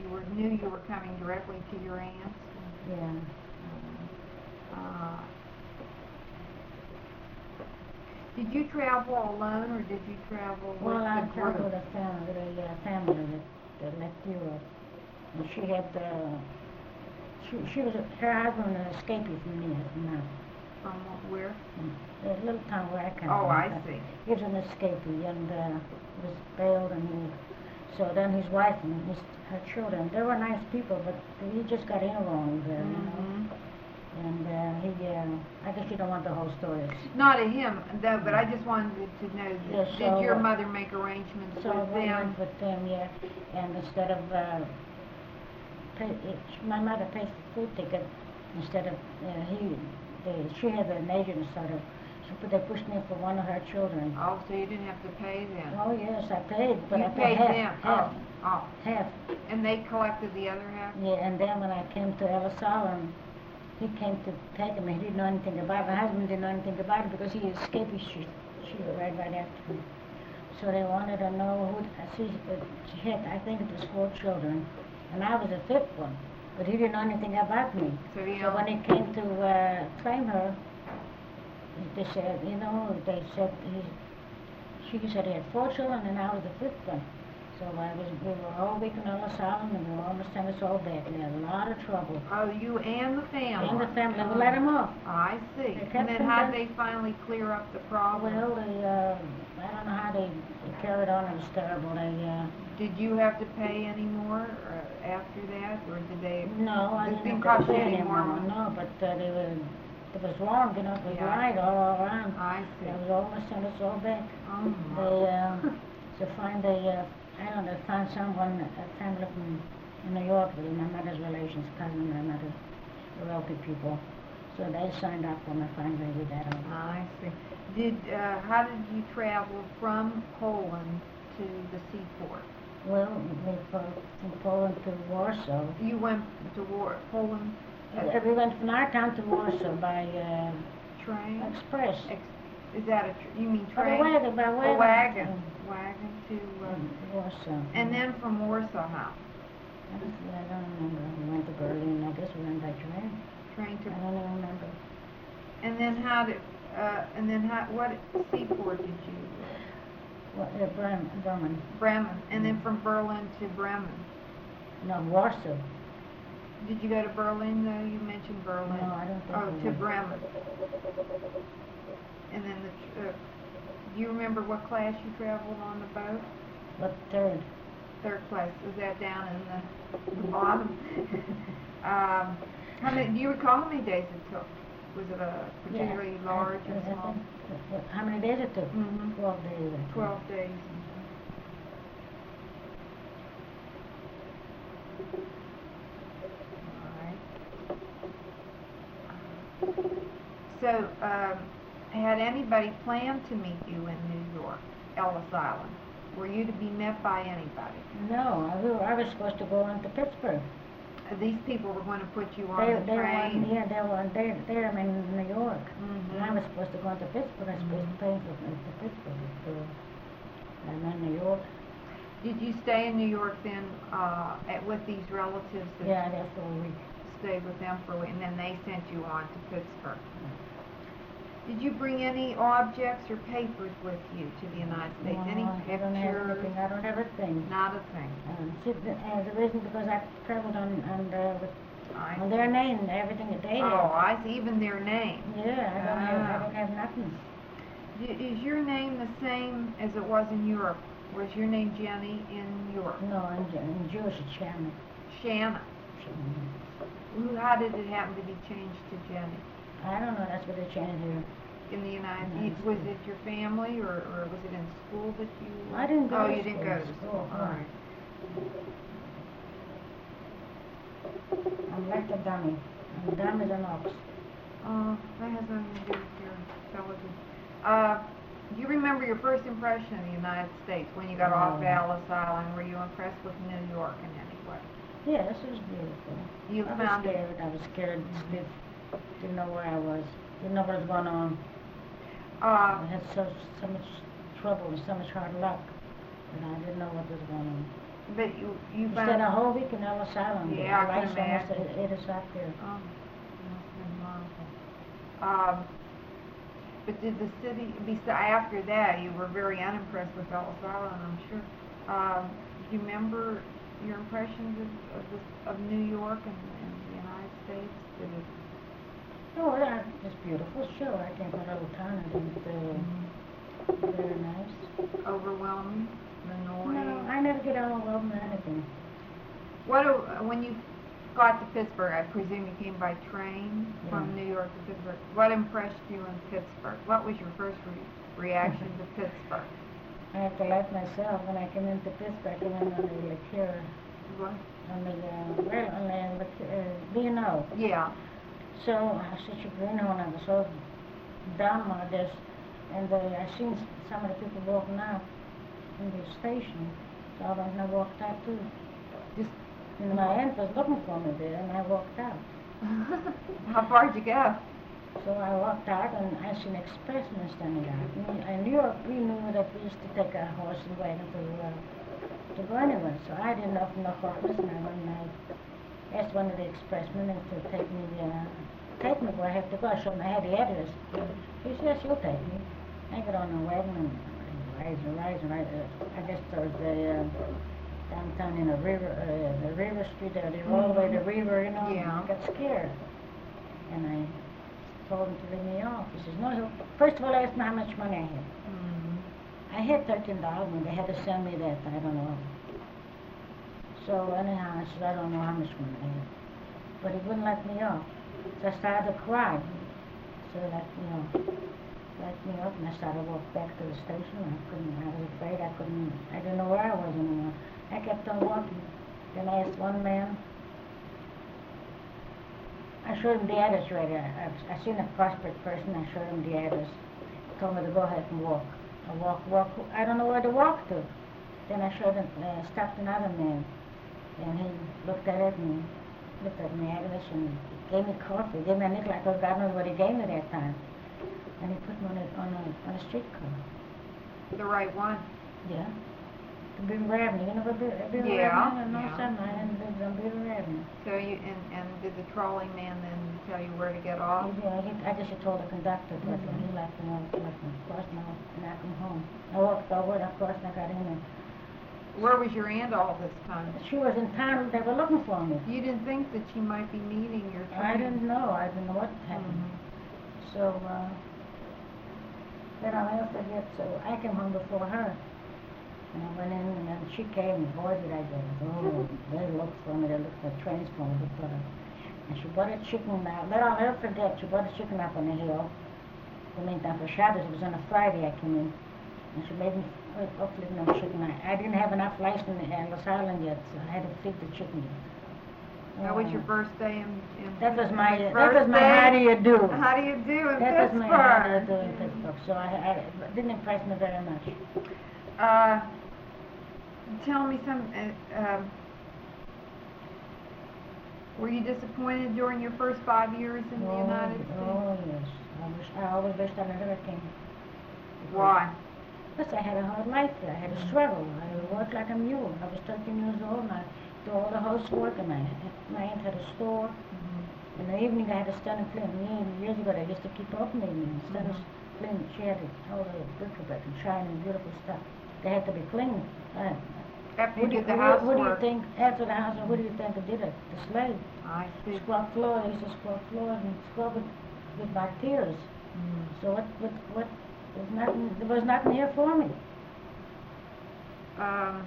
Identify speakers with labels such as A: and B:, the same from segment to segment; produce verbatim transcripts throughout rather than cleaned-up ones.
A: were, knew you were coming directly to your aunt's?
B: Yeah.
A: Uh, did you travel alone, or did you travel with
B: Well, I
A: the
B: traveled
A: group?
B: with a family, with a uh, family that, that left Europe. And she had, uh, she, she was, her husband was an escapee from me, now.
A: From where?
B: From the little town where I come
A: Oh,
B: from.
A: I
B: but
A: see.
B: He was an escapee and uh, was bailed, and he, so then his wife and his, her children, they were nice people, but he just got in wrong there, you know.
A: Mm-hmm.
B: And uh, he, uh, I guess you don't want the whole story.
A: Not to him, though, but I just wanted to know,
B: Yeah,
A: did
B: so,
A: your
B: uh,
A: mother make arrangements
B: So I
A: with them?
B: went with them, yeah, and instead of, uh, pay, it, my mother pays the food ticket, instead of, uh, he, they, she has an agent, sort of, so put- they pushed me for one of her children.
A: Oh, so you didn't have to pay them?
B: Oh, yes, I paid, but
A: You
B: I paid
A: paid
B: half,
A: them?
B: half,
A: Oh, oh.
B: half.
A: And they collected the other half?
B: Yeah, and then when I came to Ellis Island, he came to take him, he didn't know anything about it, my husband didn't know anything about it, because he escaped his she, she was right, right after me. So they wanted to know who, she, she had, I think it was four children, and I was the fifth one, but he didn't know anything about me.
A: So, you
B: So
A: know,
B: when he came to uh, claim her, they said, you know, they said, he, she said he had four children, and I was the fifth one. So I was, we were all week in Ellis Island, and they were almost sent us all back. We had a lot of trouble.
A: oh, you and the family?
B: And the family, we let them off.
A: I see.
B: They kept
A: And then
B: them
A: how
B: there.
A: did they finally clear up the problem?
B: Well, they, uh, I don't know how they, they carried on, it was terrible. They, uh,
A: Did you have to pay any more uh, after that, or did they?
B: no, I
A: It
B: didn't
A: didn't
B: have
A: cost
B: to
A: you
B: pay
A: any
B: any
A: more
B: more,
A: money?
B: no, but uh, they were, it was wrong, you know, it was
A: Yeah.
B: right all around.
A: I see.
B: They was almost sent us all back.
A: Oh,
B: They,
A: my.
B: uh, to find a, uh, I don't know, found someone, a family from in New York, with my mother's relations, cousin, my mother, wealthy people. So they signed up for me finally with that.
A: I see. Did, uh, how did you travel from Poland to the seaport?
B: Well, we flew from Poland to Warsaw.
A: You went to War, Poland
B: Uh, We went from our town to Warsaw by uh,
A: train?
B: express.
A: Ex- Is that a, tr- you mean
B: By
A: train?
B: wagon, by
A: A
B: wagon.
A: wagon, wagon to, uh,
B: Mm, Warsaw.
A: and then from Warsaw, how?
B: I don't, I don't remember. We went to Berlin. I guess we went by train.
A: Train to,
B: I don't even remember.
A: and then how did, uh, and then how, what seaport did you, uh,
B: What, uh, Bremen, Bremen.
A: Bremen, and then from Berlin to Bremen?
B: No, Warsaw.
A: Did you go to Berlin, though? You mentioned Berlin.
B: No, I don't think
A: Oh,
B: we
A: to
B: went.
A: Bremen. And then the, tr- uh, do you remember what class you traveled on the boat?
B: What third?
A: Third class. Was that down in the, the bottom? um, how many, do you recall how many days it took? Was it a particularly
B: Yeah,
A: large
B: I-
A: or
B: I think-
A: small?
B: what- How many days it took?
A: Mhm.
B: Twelve days. I think.
A: Twelve days. All right. So, um, had anybody planned to meet you in New York, Ellis Island? Were you to be met by anybody?
B: No, I, we were, I was supposed to go on to Pittsburgh.
A: Uh, These people were going to put you on
B: They,
A: the
B: they were,
A: train?
B: yeah, they were, they, they were in New York.
A: Mhm.
B: And I was supposed to go on to Pittsburgh. I was supposed to pay for to Pittsburgh. So I'm in New York.
A: Did you stay in New York then, uh, at, with these relatives that
B: Yeah, there for a week.
A: stayed with them for a week, and then they sent you on to Pittsburgh? Did you bring any objects or papers with you to the United States?
B: No,
A: Any
B: I don't have
A: pictures?
B: anything. I don't have a thing.
A: Not a thing.
B: Um, see, the, uh, the reason because I traveled on on, the, with,
A: I
B: on their name, everything that they
A: Oh,
B: had.
A: I see, even their name.
B: Yeah, I don't have, I
A: Ah.
B: don't have nothing.
A: I- Is your name the same as it was in Europe? Was your name Jenny in Europe?
B: No, in, in Jewish it's Shannon.
A: Shanna. Who- How did it happen to be changed to Jenny?
B: I don't know. That's what they changed here.
A: In the United
B: United
A: States, was
B: States.
A: it your family, or, or was it in school that you?
B: I didn't go
A: Oh,
B: to
A: you didn't
B: school.
A: go to school,
B: School,
A: all
B: no.
A: right.
B: I'm like a dummy. I'm dumb as an ox.
A: Uh, that has nothing to do with your intelligence. Uh, do you remember your first impression of the United States when you got off
B: No.
A: Ellis Island? Were you impressed with New York in any way?
B: Yes, it was beautiful.
A: You
B: I was
A: found it,
B: scared. I was scared stiff. Didn't know where I was. Didn't know what was going on.
A: uh,
B: I had so so much trouble and so much hard luck, and I didn't know what was going on.
A: But you, you
B: We
A: found...
B: spent a whole week in Ellis Island.
A: Yeah, I
B: The
A: can
B: ice almost
A: imagine.
B: ate us up there.
A: Oh, must have been wonderful. Um, but did the city, besi after that, you were very unimpressed with Ellis Island, I'm sure. Um, do you remember your impressions of, of, this, of New York and, and the United States? Did it...
B: Oh, yeah, it's beautiful, sure. I came from a little town and it uh,
A: Mhm.
B: very nice.
A: Overwhelming? The noise?
B: No, I never get overwhelmed with anything.
A: What, do- when you got to Pittsburgh, I presume you came by train from
B: Yeah.
A: New York to Pittsburgh. What impressed you in Pittsburgh? What was your first re reaction to Pittsburgh?
B: I have to like myself when I came into Pittsburgh. I came in on the liqueur,
A: What?
B: on the, uh, well, on the liqueur, uh, B and O.
A: Yeah.
B: So I was such a greenhorn. I was so dumb on this. And uh, I seen s- some of the people walking out in the station. So I went and I walked out too.
A: Just
B: And my aunt was looking for me there, and I walked out.
A: how far'd you go?
B: So I walked out, and I seen expressmen standing out. And in New York, we knew that we used to take our horse and wagon to uh, to go anywhere. So I didn't know from the horse, and I went and I asked one of the expressmen if to take me, uh, take me where I have to go. I showed him I had the address. He said, yes, you'll take me. I got on the wagon and rise and rise and rise. Uh, I guess there was the uh, downtown in the river, uh, the river street there, they roll away the river, you know,
A: Yeah.
B: and I got scared. And I told him to leave me off. He says, no, he'll, first of all, I asked him how much money I had.
A: Mm.
B: I had thirteen dollars and they had to send me that, I don't know. So anyhow, I said, I don't know how much money I had. But he wouldn't let me off. So I started to cry. So that, you know, let me up and I started to walk back to the station. I couldn't, I was afraid I couldn't, I didn't know where I was anymore. I kept on walking. Then I asked one man, I showed him the address right there. I, I seen a prospect person, I showed him the address. He told me to go ahead and walk. I walk, walk, I don't know where to walk to. Then I showed him, uh, stopped another man, and he looked at it and looked at my address and gave me coffee, gave me a nickel. I thought God knows what he gave me that time. And he put me on a, on a, on a streetcar.
A: The right one?
B: Yeah. To Beaver Avenue. You know what Beaver, Beaver
A: Yeah,
B: Avenue? No,
A: yeah.
B: son, I hadn't lived on Beaver Avenue.
A: So you, and, and did the trolling man then tell you where to get off?
B: He, uh, he, I guess he told the conductor that
A: Mhm.
B: he left me off, left me, of course, now, and I come home. I walked over, and of course, and I got in there.
A: Where was your aunt all this time?
B: She was in town, they were looking for me.
A: You didn't think that she might be meeting your train?
B: I didn't know, I didn't know what happened.
A: Mhm.
B: So, uh, then I'll never forget, so I came home before her. And I went in, and then she came, and boy, did I get it. Oh, they looked for me, they looked for trains for me before. And she bought a chicken out, but I'll never forget, she bought a chicken up on the hill. The meantime for Shabbos, it was on a Friday I came in. And she made me up flipping on chicken. I, I didn't have enough lice in the Ellis Island yet, so I had to feed the chicken yet.
A: That was your
B: Oh.
A: first day in, in
B: That was my, that
A: first
B: was my
A: day?
B: how do you do?
A: How do you do in
B: That was
A: Pittsburgh?
B: my how do you do in Pittsburgh, so I, I, it didn't impress me very much.
A: Uh, tell me some, uh, um, were you disappointed during your first five years in the
B: Oh,
A: United States?
B: Oh, yes. I wish, I always wished I never came.
A: Why?
B: Because I had a hard life there. I had a struggle. I worked like a mule. I was thirteen years old and I did all the housework and I, my aunt had a store.
A: Mhm.
B: In the evening I had to stand and clean. Years, years ago they used to keep open evenings. Stand and
A: Mhm.
B: clean. She had all the bric-a-brac and shiny beautiful stuff. They had to be clean. Uh,
A: After
B: who
A: you
B: do,
A: did the
B: who,
A: housework?
B: who do you think, after the house, who do you think did it? The slave.
A: I see.
B: Scrub floors. I used to scrub floors and scrub it with my tears.
A: Mm.
B: So what, what, what, there's nothing, there was nothing here for me.
A: Um,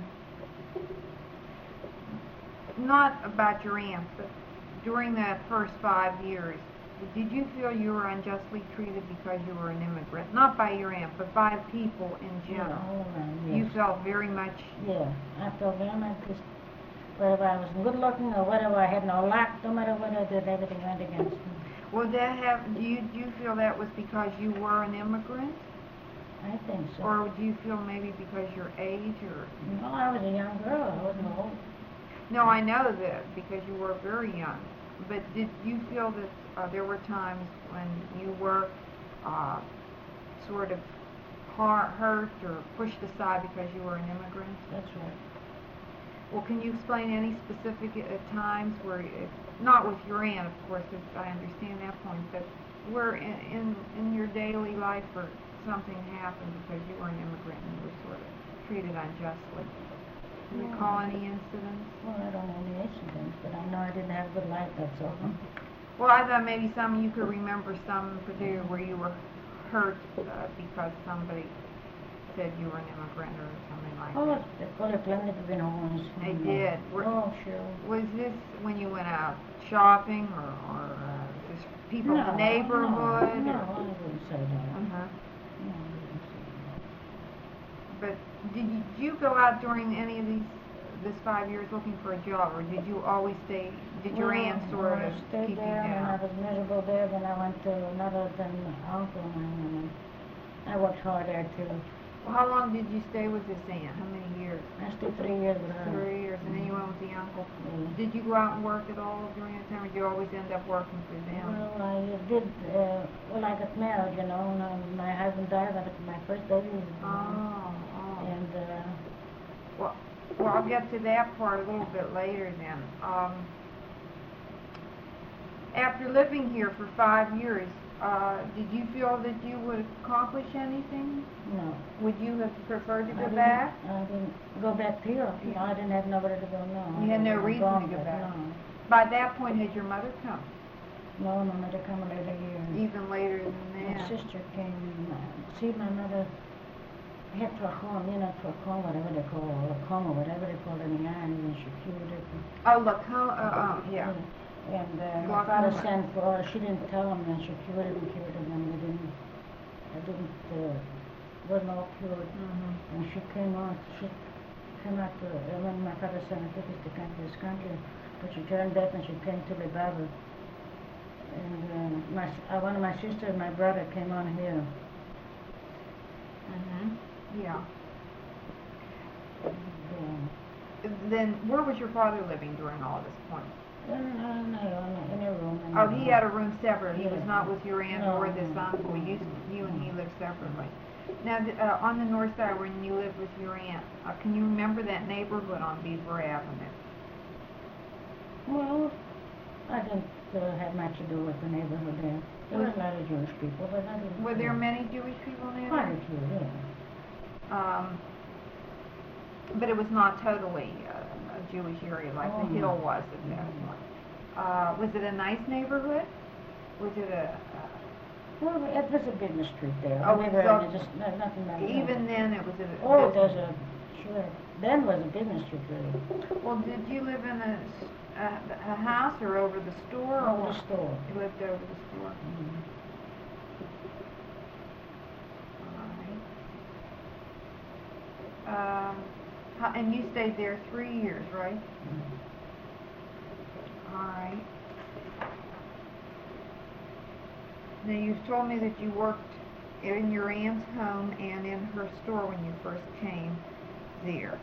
A: not about your aunt, but during that first five years, did you feel you were unjustly treated because you were an immigrant? Not by your aunt, but by people in general.
B: All around,
A: You
B: yes.
A: felt very much.
B: Yeah, I felt very much this, whether I was good looking or whatever, I had no luck, no matter what I did, everything went against me.
A: Well, that have do you do you feel that was because you were an immigrant,
B: I think so.
A: or do you feel maybe because your age, or?
B: No, I was a young girl, I wasn't old.
A: No, I know that because you were very young. But did you feel that uh, there were times when you were uh, sort of har hurt or pushed aside because you were an immigrant?
B: That's right.
A: Well, can you explain any specific uh, times where, it, not with your aunt, of course, 'cause I understand that point, but where in, in, in your daily life where something happened because you were an immigrant and you were sort of treated unjustly? Can you
B: Yeah.
A: recall any incidents?
B: Well, I don't know any incidents, but I know I didn't have a good life, that's all.
A: Well, I thought maybe some, you could remember some particular where you were hurt uh, because somebody said you were an immigrant or something like
B: Oh,
A: that.
B: they call it plenty of homes.
A: They did. Were-
B: Oh, sure.
A: Was this when you went out shopping or, or uh, just people in the neighborhood?
B: No, no,
A: or-
B: I wouldn't say that.
A: Uh-huh.
B: No, I wouldn't say that.
A: But did you, did you go out during any of these, this five years looking for a job, or did you always stay, did your
B: Well,
A: aunt sort
B: I
A: of
B: stayed
A: keep you
B: there, and I
A: down?
B: was miserable there, then I went to another than uncle of mine, and I worked hard there too.
A: Well, how long did you stay with this aunt? How many years?
B: I stayed three years with her.
A: Three years, and then you went with the uncle.
B: Yeah.
A: Did you go out and work at all during that time, or did you always end up working for them?
B: Well, I did, uh, well, I got married, you know, and um, my husband died, I got my first baby. you know,
A: Oh, oh.
B: And, uh,
A: Well, well, I'll get to that part a little bit later then. Um, after living here for five years, uh, did you feel that you would accomplish anything?
B: no.
A: Would you have preferred to
B: I
A: go
B: didn't-
A: back?
B: I didn't go back here, you know, I didn't have nowhere to go, no.
A: You had no
B: I was
A: reason
B: gone,
A: to go
B: but
A: back.
B: No,
A: By that point, had your mother come?
B: no, my mother come later here.
A: Even later than
B: My
A: that?
B: sister came, uh, see, my mother had trachoma, you know, trachoma, whatever they call it, or coma, whatever they call it in the army, and she cured it.
A: Oh, Lacoma, uh, oh, yeah.
B: And uh, my father
A: Glaucoma.
B: sent for her, she didn't tell him, and she cured it and cured it, and we didn't, I didn't, uh, wasn't all cured.
A: Mm-hmm.
B: And she came on, she came out to, uh, when my father sent her tickets to come to this country, but she turned back and she came to the Bible. And uh, my, s- uh, one of my sisters and my brother came on here.
A: Mm-hmm. Yeah.
B: And,
A: Then, where was your father living during all this point?
B: uh, in, in, a- in a room. in
A: Oh,
B: a
A: he
B: room.
A: had a room separate. He was
B: Yeah.
A: not with your aunt
B: No,
A: or this
B: no,
A: uncle. You,
B: no.
A: you and he lived separately. Now, th- uh, on the north side when you lived with your aunt, uh, can you remember that neighborhood on Beaver Avenue?
B: Well, I didn't uh, have much to do with the neighborhood there. There was a lot of Jewish people, but I didn't.
A: Were there
B: uh,
A: many Jewish people there?
B: Quite a few, yeah.
A: Um, but it was not totally uh, a Jewish area like
B: Oh,
A: the
B: no.
A: Hill was at that
B: Mhm.
A: point. Uh, was it a nice neighborhood? Was it a, uh,
B: Well, it was a business street there.
A: Oh,
B: Never,
A: so-
B: just, no, nothing like that.
A: even then it was a
B: Oh,
A: business-
B: there's a, sure, then was a business street, really.
A: Well, did you live in a, s- a, a house or over the store? or
B: Over
A: what?
B: the store.
A: You lived over the store.
B: Mhm.
A: All right. Um, how- and you stayed there three years, right?
B: Mhm.
A: All right. Now, you've told me that you worked in your aunt's home and in her store when you first came there.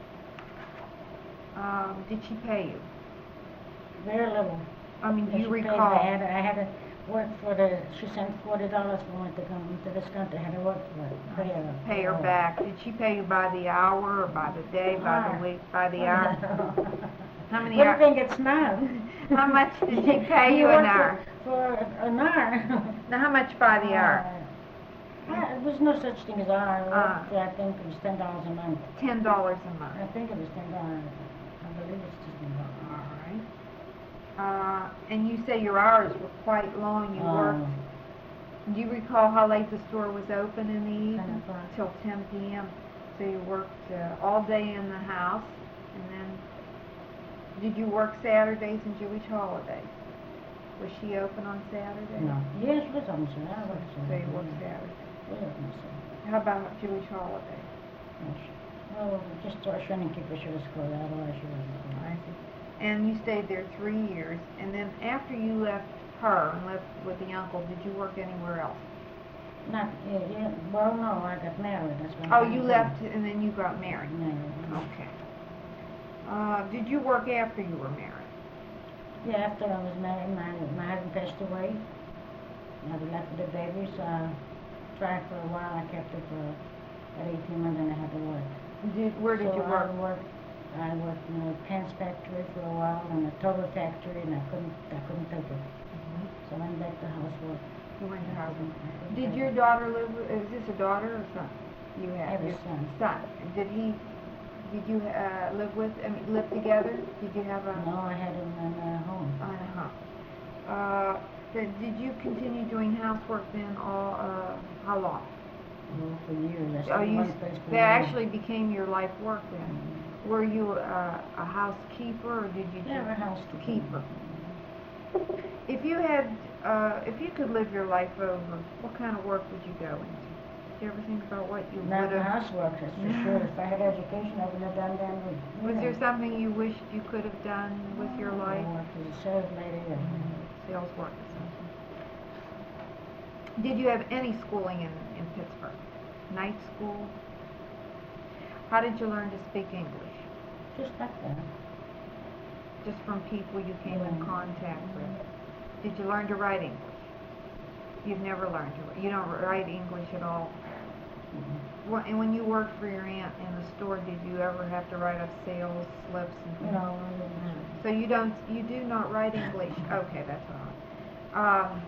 A: Um, did she pay you?
B: Very little.
A: I mean, do
B: She
A: you
B: paid me.
A: recall?
B: I had, I had to work for the, she sent forty dollars for me to come to this country, I had to work for it. Pay her.
A: Pay her
B: Oh.
A: back. Did she pay you by the hour or by the day, by the
B: Hour.
A: week, by the hour? How many
B: What do you
A: hours?
B: think it's now?
A: How much did she pay you an
B: work
A: hour?
B: For, for an hour.
A: Now, how much by the hour?
B: Uh, uh, There's no such thing as hour.
A: Ah.
B: I think it was ten dollars a month.
A: Ten dollars a
B: I
A: month.
B: think it was ten dollars. I believe it's just ten dollars.
A: All right. Uh, and you say your hours were quite long. You worked.
B: Um,
A: Do you recall how late the store was open in the
B: ten
A: evening?
B: o'clock.
A: Till ten p m So you worked uh, all day in the house, and then did you work Saturdays and Jewish holidays? Was she open on Saturdays?
B: No. Yes, it was on Saturday. I worked
A: So
B: Saturday.
A: you worked
B: yeah.
A: Saturdays.
B: We worked on Saturday.
A: How about Jewish holidays?
B: Yes. Well, just to shouldn't keep her should have school, otherwise she wasn't.
A: I see. And you stayed there three years, and then after you left her and left with the uncle, did you work anywhere else?
B: Not, yeah, yeah, well, no, I got married, that's what
A: Oh,
B: I'm
A: you
B: saying.
A: left and then you got married.
B: Married.
A: Okay. Uh, did you work after you were married?
B: Yeah, after I was married, my, my husband passed away. I was left with the baby, so I tried for a while. I kept it for about eighteen months and I had to work.
A: Did, where did
B: so
A: you work?
B: I worked I worked in a pants factory for a while and a total factory, and I couldn't, I couldn't take it. So I went back to housework.
A: You went to
B: I
A: house.
B: couldn't- I couldn't
A: Did
B: take
A: your
B: it.
A: daughter live, with- is this a daughter or son? You
B: I
A: have?
B: have a
A: your
B: son.
A: Son. Did he, did you, uh, live with, I mean, live together? Did you have a?
B: No, I had him in a home.
A: Uh-huh. Uh, did, did you continue doing housework then all, uh, how long?
B: Oh, for years. I
A: Oh,
B: stayed in
A: you,
B: one place for
A: that
B: years.
A: actually became your life work then?
B: Mhm.
A: Were you uh, a housekeeper or did you
B: Yeah,
A: just
B: a housekeeper.
A: keeper? If you had, uh, if you could live your life over, what kind of work would you go into? Did you ever think about what you
B: Not
A: would
B: the
A: have?
B: housework, that's for sure. If I had education, I would have done that. with-
A: Was
B: you
A: there
B: know.
A: something you wished you could have done with your life?
B: I worked as a sales lady. and-
A: Sales work or something. Did you have any schooling in, in Pittsburgh? Night school? How did you learn to speak English?
B: Just like that.
A: Just from people you came in
B: Yeah.
A: contact with? Did you learn to write English? You've never learned to, you don't write English at all?
B: Mhm.
A: Wh- And when you worked for your aunt in the store, did you ever have to write up sales slips and things?
B: No, I didn't.
A: So you don't, you do not write English? Okay, that's all. Um,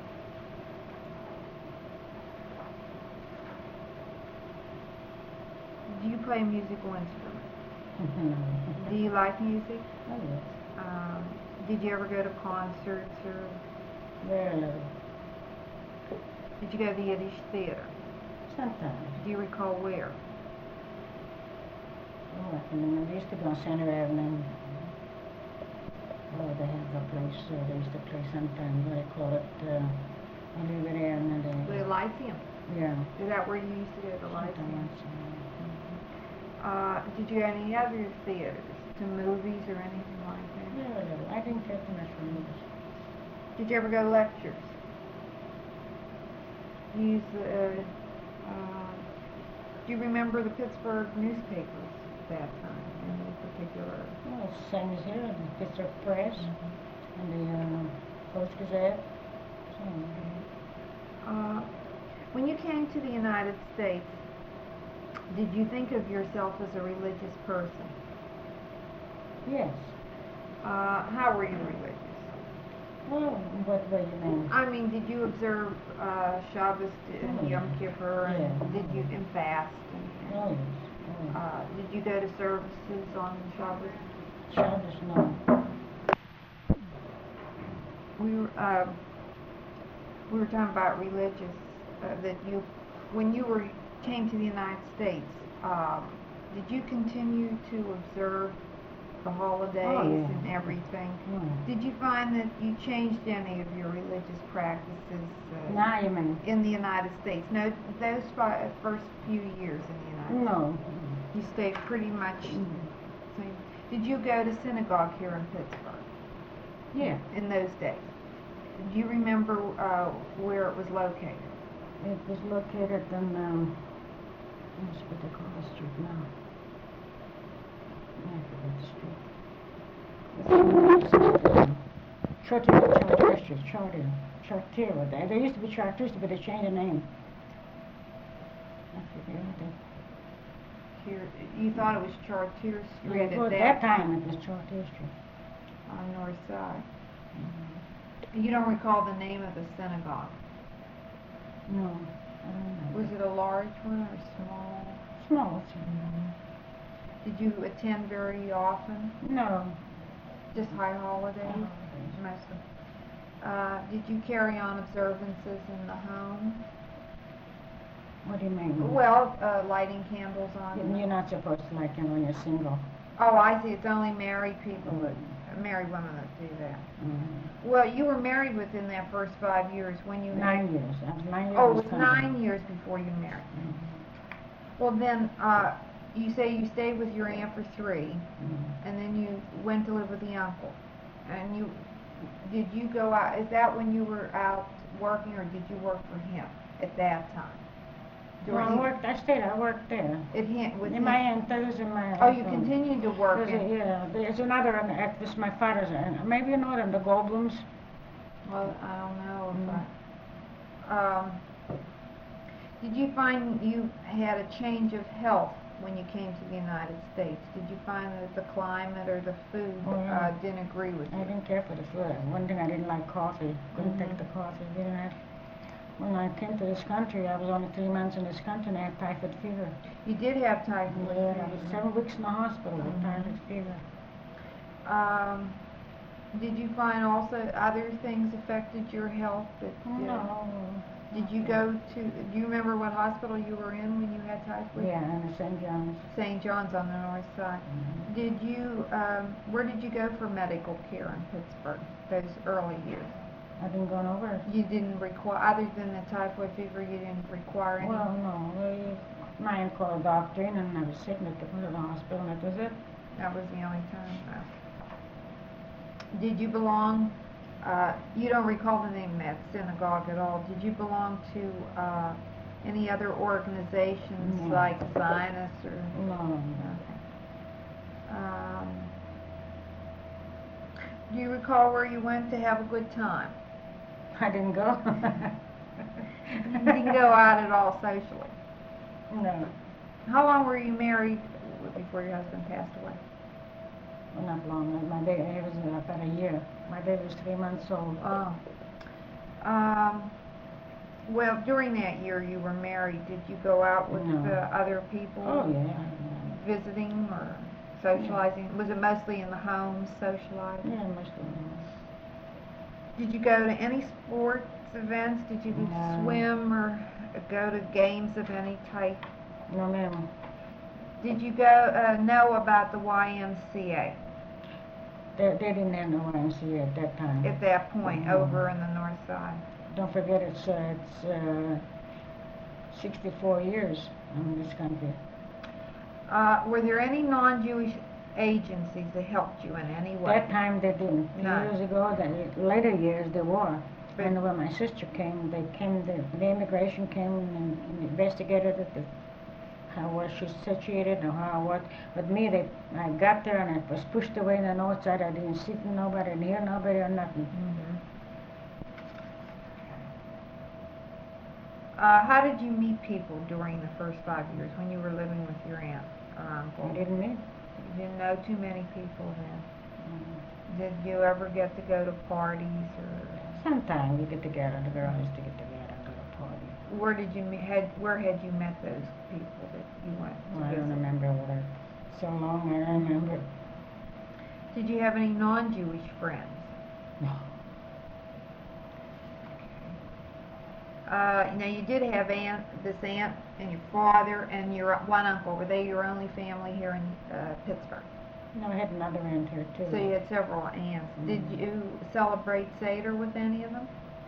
A: do you play a musical instrument?
B: No.
A: Do you like music?
B: Oh, yes.
A: Um, did you ever go to concerts or
B: Very little.
A: did you go to the Yiddish theater?
B: Sometimes.
A: Do you recall where?
B: Oh, I can remember. They used to go on Center Avenue. Oh, they have a place, uh, they used to play sometimes, what they call it, uh, I'll leave it there and then
A: The
B: they,
A: Lyceum.
B: yeah.
A: Is that where you used to go to the Lyceum?
B: Sometimes,
A: Uh, did you go to any other theaters? To movies or anything like
B: uh,
A: that?
B: Very little. I didn't care too much for movies.
A: Did you ever go to lectures? Use the, uh, uh, do you remember the Pittsburgh newspapers at that time, any particular?
B: Well, same as here, the Pittsburgh Press and the, uh, Post Gazette. Same.
A: Uh, when you came to the United States, did you think of yourself as a religious person?
B: Yes.
A: Uh, how were you religious?
B: Well, what way you mean?
A: I mean, did you observe uh, Shabbos and
B: Oh,
A: Yom Kippur, and
B: yeah.
A: did you and fast? And,
B: Oh, yes. Oh, yes.
A: uh, did you go to services on Shabbos?
B: Shabbos, no.
A: We were uh, we were talking about religious uh, that you when you were came to the United States. Um, did you continue to observe the holidays
B: Oh, yeah.
A: and everything?
B: Mm.
A: Did you find that you changed any of your religious practices uh,
B: Now you mean?
A: in the United States? No, those fi- first few years in the United
B: No.
A: States. You stayed pretty much
B: Mm.
A: same. Did you go to synagogue here in Pittsburgh
B: Yeah.
A: in those days? Do you remember uh, where it was located?
B: It was located in, um, what's what they call the street now? I forgot the street. Chartier, Chartier Street, Chartier, Chartier. There, there used to be Chartier, but they changed the name. I forget what they.
A: Here, you thought it was Chartier Street
B: Well,
A: at
B: at
A: that
B: that time it was Chartier Street.
A: on the north side.
B: Mhm.
A: You don't recall the name of the synagogue?
B: No, I don't know.
A: Was it a large one or small?
B: Small.
A: Did you attend very often?
B: No.
A: Just high holidays?
B: Holidays.
A: Mostly. Uh, did you carry on observances in the home?
B: What do you mean?
A: Well, uh, lighting candles on.
B: You- You're not supposed to like it when you're single.
A: Oh, I see. It's only married people,
B: Right.
A: married women that do that.
B: Mhm.
A: Well, you were married within that first five years when you
B: Nine years. I was nine years.
A: Oh, it
B: this
A: was
B: time.
A: nine years before you married.
B: Mhm.
A: Well, then, uh, you say you stayed with your aunt for three,
B: Mhm.
A: and then you went to live with the uncle. And you, did you go out, is that when you were out working, or did you work for him at that time?
B: Well, I
A: During-
B: worked, I stayed, I worked there.
A: At him, with
B: In
A: him?
B: my aunt, those are my.
A: Oh, you
B: um,
A: continued to work
B: There's a,
A: in,
B: yeah, there's another, one at this, my father's, uh, maybe you know them, the Goldblums.
A: well, I don't know
B: Mhm.
A: if I, um, did you find you had a change of health when you came to the United States? Did you find that the climate or the food
B: Oh, yeah.
A: uh, didn't agree with
B: I
A: you?
B: didn't care for the food. One thing I didn't like coffee. Couldn't take
A: Mhm.
B: the coffee. Didn't have. When I came to this country, I was only three months in this country and I had typhoid fever.
A: You did have typhoid
B: Yeah,
A: fever.
B: I was seven weeks in the hospital with
A: Mhm.
B: typhoid fever.
A: Um, did you find also other things affected your health? That, uh,
B: No.
A: Did you go to, do you remember what hospital you were in when you had typhoid?
B: Yeah, in Saint John's.
A: Saint John's on the north side.
B: Mhm.
A: Did you, um, where did you go for medical care in Pittsburgh, those early years?
B: I didn't go nowhere.
A: You didn't require, other than the typhoid fever, you didn't require any?
B: Well, no. They, my aunt called a doctor in and I was sick and they took me to the hospital and that was it.
A: That was the only time? No. Did you belong, uh, you don't recall the name of that synagogue at all. Did you belong to uh, any other organizations
B: No.
A: like Zionists or?
B: No, no.
A: Okay. Um, do you recall where you went to have a good time?
B: I didn't go.
A: You didn't go out at all socially?
B: No.
A: How long were you married before your husband passed away?
B: Well, not long. My baby it was about a year. My baby was three months old.
A: Oh. Um, well, during that year you were married, did you go out with
B: No.
A: uh, other people?
B: Oh yeah. yeah.
A: Visiting or socializing? Was it mostly in the home, socializing?
B: Yeah, mostly.
A: Did you go to any sports events? Did you
B: No.
A: swim or go to games of any type?
B: No, ma'am.
A: Did you go uh, know about the Y M C A
B: They, they didn't have no Y M C A at that time.
A: at that point
B: No.
A: over in the north side?
B: Don't forget, it's uh, it's uh, sixty-four years in this country.
A: Uh, were there any non-Jewish agencies that helped you in any way?
B: That time they didn't. Few
A: No.
B: years ago, the later years there were.
A: But-
B: And when my sister came, they came. The, the immigration came and, and investigated it. The, how was she situated and how what? But me, they I got there and I was pushed away on the north side. I didn't see nobody, and hear nobody or nothing.
A: Mhm. Uh, how did you meet people during the first five years when you were living with your aunt or uncle?
B: I didn't meet.
A: You didn't know too many people then.
B: Mm.
A: Did you ever get to go to parties or
B: Sometime we get together. The girls used to get together and go to party.
A: where did you meet, had where had you met those people that you went to
B: Well, I don't
A: visit?
B: remember what I. So long I don't remember.
A: Did you have any non-Jewish friends?
B: No.
A: Uh, now you did have aunt, this aunt and your father and your one uncle. Were they your only family here in uh, Pittsburgh?
B: No, I had another aunt here too.
A: So you had several aunts. Did
B: Mhm.
A: you celebrate Seder with any of them?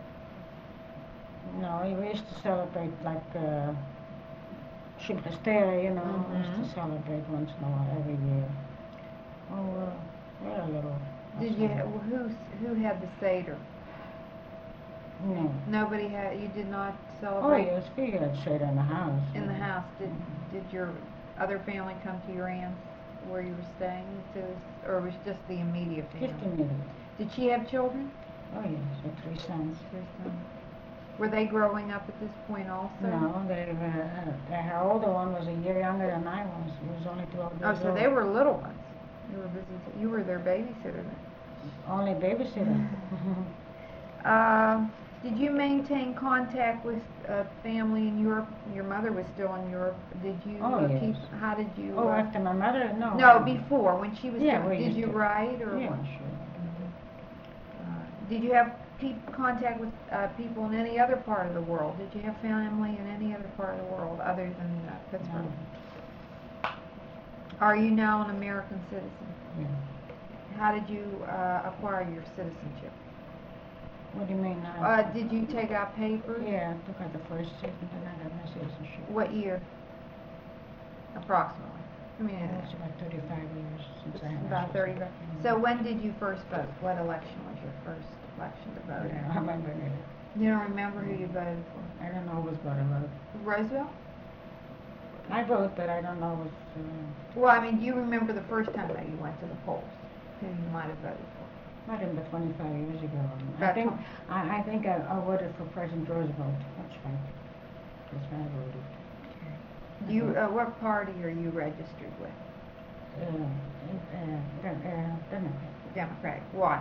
B: No, we used to celebrate like uh, Simchas Torah, you know. We
A: Mhm.
B: used to celebrate once in a while every year. Oh, uh, we're a little.
A: Did you? Who who had the Seder?
B: No.
A: Nobody had. You did not
B: Oh,
A: celebrate
B: yes, we had Seder in the house.
A: in the
B: yeah.
A: house. Did did your other family come to your aunt's where you were staying, to, or was just the immediate family?
B: Just a minute.
A: Did she have children?
B: Oh, yes, with three sons.
A: Three sons. Were they growing up at this point also?
B: No, they were, uh, her older one was a year younger than I was. He was only twelve
A: Oh,
B: years
A: so
B: old.
A: they were little ones. You were visiting. You were their babysitter then.
B: Only babysitter.
A: Um, did you maintain contact with uh, family in Europe? Your mother was still in Europe. Did you
B: Oh,
A: uh,
B: yes.
A: keep? How did you?
B: Oh,
A: uh,
B: after my mother? No.
A: no, before when she was.
B: Yeah,
A: young.
B: we
A: Did
B: used
A: you
B: to.
A: write or
B: Yeah,
A: what?
B: sure.
A: Uh, did you have keep contact with uh, people in any other part of the world? Did you have family in any other part of the world other than uh, Pittsburgh?
B: No.
A: Are you now an American citizen?
B: Yeah.
A: How did you uh, acquire your citizenship?
B: What do you mean now?
A: Uh, did you take out papers?
B: Yeah, I took out the first citizen, then I got my citizenship.
A: What year? Approximately. I mean,
B: Oh,
A: uh,
B: it's about thirty-five years since I had my
A: about thirty.
B: citizenship.
A: So when did you first vote? What election was your first election to vote
B: Yeah,
A: in?
B: I remember that.
A: You don't remember who you voted for?
B: I don't know who's going to vote.
A: Roosevelt?
B: I vote, but I don't know who's, uh,
A: Well, I mean, do you remember the first time that you went to the polls? Who you might have voted for?
B: might have been twenty-five years ago. I
A: About
B: think,
A: twen-
B: I, I think I, I voted for President Roosevelt. That's right. That's when I voted.
A: You, uh, what party are you registered with?
B: Uh, uh, uh, uh, Democrat.
A: Democratic. Why?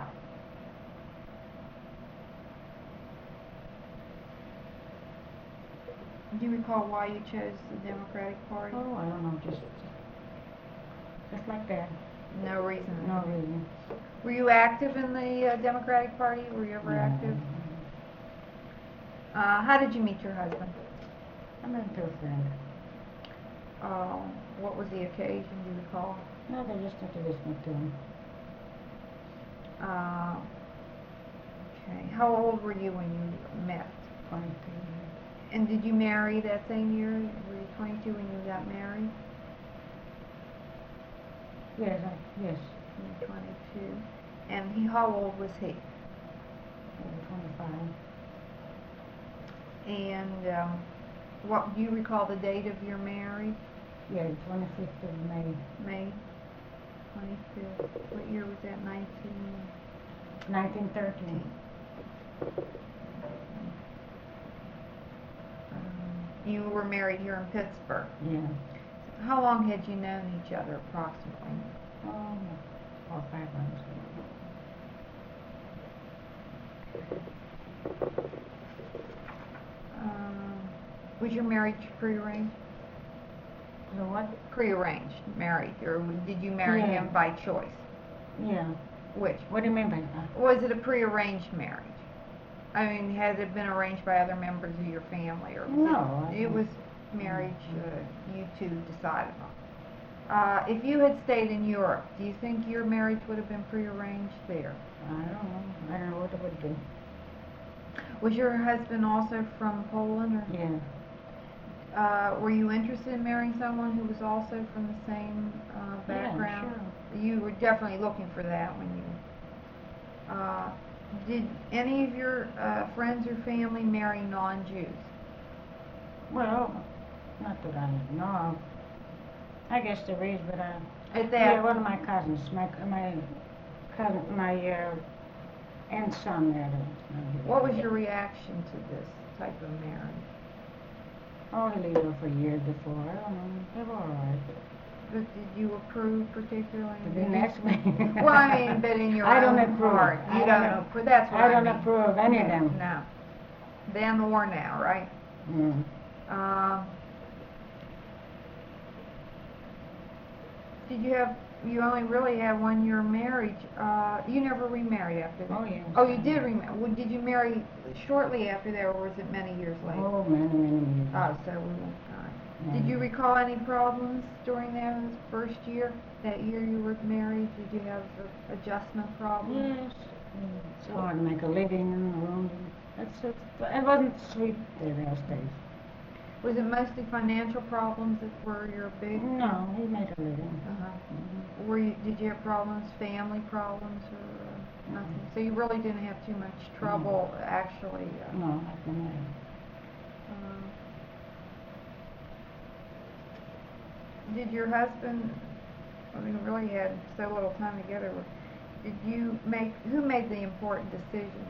A: Do you recall why you chose the Democratic Party?
B: Oh, I don't know, just, just like that.
A: No reason.
B: No reason.
A: Were you active in the uh, Democratic Party? Were you ever
B: No.
A: active? Uh, how did you meet your husband?
B: I met a friend.
A: Uh, what was the occasion? Do you recall?
B: No, they just introduced me to him.
A: Uh, okay. How old were you when you met?
B: Twenty-two.
A: And did you marry that same year? Were you twenty-two when you got married?
B: Yes, I, yes.
A: You were twenty-two. And he, how old was he?
B: Maybe twenty-five.
A: And um, what do you recall the date of your marriage?
B: Yeah, the twenty-fifth of May.
A: May twenty-fifth. What year was that? Nineteen.
B: Nineteen thirteen.
A: Um, you were married here in Pittsburgh.
B: Yeah.
A: How long had you known each other approximately?
B: Oh, four or five months.
A: Um, was your marriage prearranged?
B: So what?
A: Prearranged, married, or did you marry
B: Yeah.
A: him by choice?
B: Yeah.
A: Which?
B: What do you mean by that?
A: Was it a prearranged marriage? I mean, had it been arranged by other members of your family, or was
B: No, I
A: it, it
B: don't-
A: was marriage uh, you two decided on? Uh, if you had stayed in Europe, do you think your marriage would have been prearranged there?
B: I don't know. I don't know what it would be.
A: Was your husband also from Poland, or
B: Yeah.
A: uh, were you interested in marrying someone who was also from the same uh, background?
B: Yeah,
A: You were definitely looking for that when you. Uh, did any of your uh, friends or family marry non-Jews?
B: sure. Well, not that I know. I guess there is, but I.
A: At that.
B: Yeah, one of my cousins, my my cousin, my uh, aunt's son married. a-
A: What was your reaction to this type of marriage?
B: Oh, he lived there for years before. I don't know. They were all right.
A: But did you approve particularly?
B: To be next to me.
A: Well, I mean, but in your
B: I don't
A: own
B: approve.
A: heart,
B: I
A: you
B: don't
A: don't.
B: ap-
A: But that's what
B: I
A: I
B: don't
A: mean.
B: approve of any of them.
A: No. Then or now, right?
B: Mm.
A: Um, did you have? You only really had one year of marriage. Uh, you never remarried after that.
B: Oh, yes.
A: Oh, you did remarry. Well, did you marry shortly after that, or was it many years later?
B: Oh, many, many years.
A: Oh, so we won't. All right.
B: Yeah.
A: Did you recall any problems during that first year? That year you were married, did you have uh, adjustment problems?
B: Yes. It's hard to make a living in the room. It's, it's, it wasn't sweet there those days.
A: Was it mostly financial problems that were your big?
B: No, he made a living.
A: Uh-huh.
B: Mhm.
A: Were you, did you have problems, family problems, or uh, nothing? So you really didn't have too much trouble, actually. Uh,
B: No, I didn't have.
A: um, did your husband? I mean, we really had so little time together. Did you make? Who made the important decisions?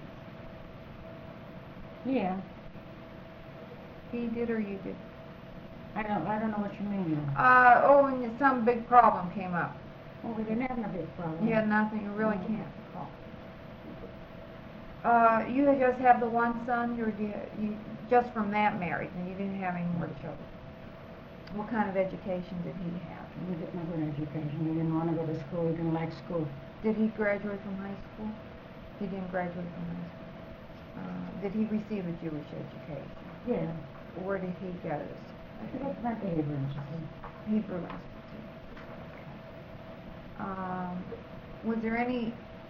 B: Yeah.
A: He did, or you did?
B: I don't, I don't know what you mean.
A: Uh, oh, and some big problem came up.
B: Oh, we didn't have no big problem.
A: You had nothing, you really
B: No.
A: can't recall. Uh, you had just have the one son, or do you, you, just from that marriage, and you didn't have any more children? What kind of education did he have?
B: We didn't have an education. He didn't want to go to school. He didn't like school.
A: Did he graduate from high school? He didn't graduate from high school. Uh, did he receive a Jewish education?
B: Yeah.
A: Where did he go to?
B: He went back to Hebrew Institute.
A: Hebrew Institute. Um, was there any?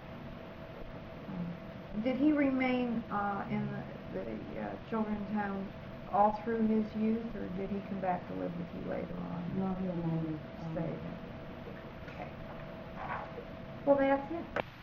A: Um, did he remain uh, in the, the uh, children's home all through his youth, or did he come back to live with you later on?
B: No, he remained.
A: Stay
B: um,
A: there. Okay. Well, that's it.